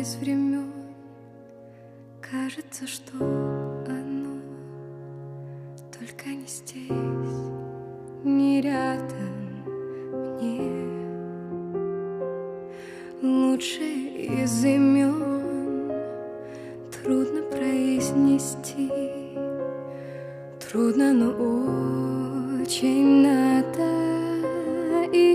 из времен. Кажется, что оно только не здесь, не рядом мне. Лучшее из имен трудно произнести, трудно, но очень надо. И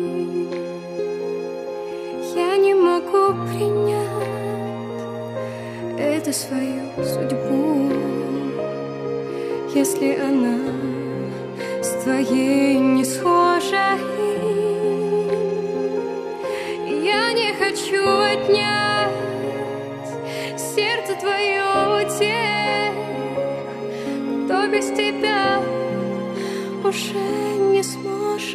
я не могу принять эту свою судьбу, если она с твоей не схожа. И я не хочу отнять сердце твое у тех, кто без тебя уже не сможет.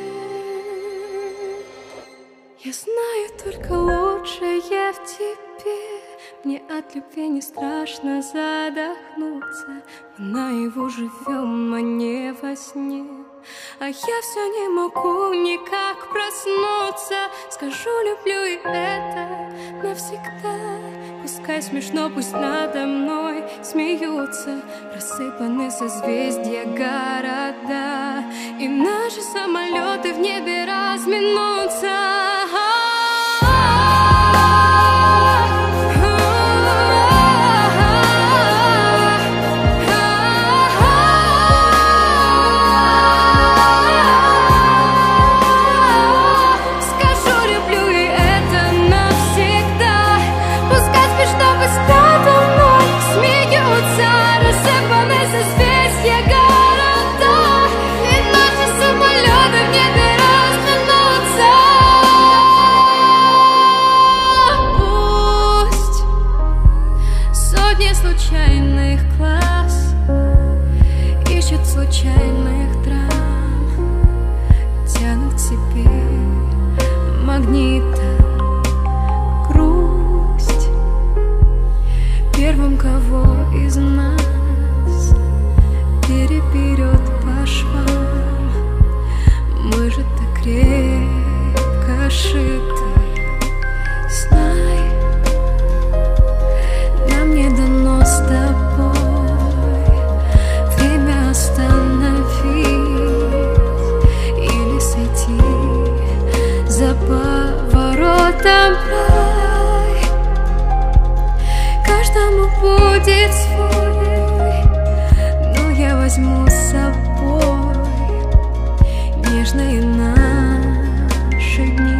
Я знаю только лучшее в тебе. Мне от любви не страшно задохнуться. Мы наяву живем, а не во сне. А я все не могу никак проснуться. Скажу, люблю, и это навсегда. Пускай смешно, пусть надо мной смеются. Рассыпаны созвездия города, и наши самолеты в небе разминутся. Случайных глаз ищут случайных драм, тянут к себе магнитом грусть. Первым, кого из нас переберет по швам, мы же так крепко шиты. Знай, нам не дано с тобой время остановить или сойти за поворотом рай. Каждому будет свой, но я возьму с собой нежные наши дни.